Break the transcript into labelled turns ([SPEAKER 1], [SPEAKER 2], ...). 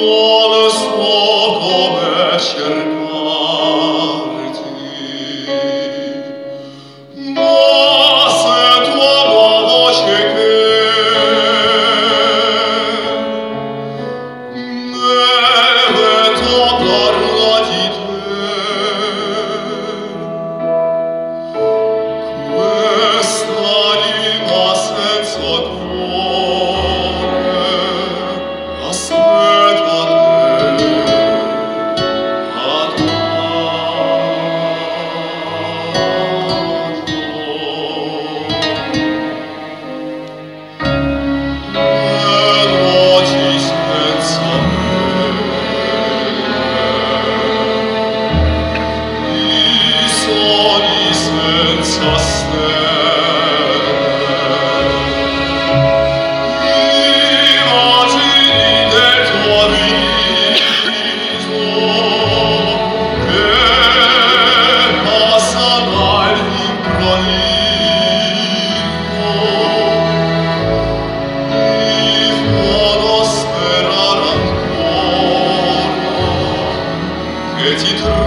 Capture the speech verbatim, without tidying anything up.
[SPEAKER 1] vuole suo come cercarti. Ma se tua la voce che deve toccarla di te, questa anima senza cuore aspetta te, ed oggi senza me, i sogni senza stelle, immagini del tuo viso che passa dall'improvviso, mi fanno sperare ancora che ti trovo.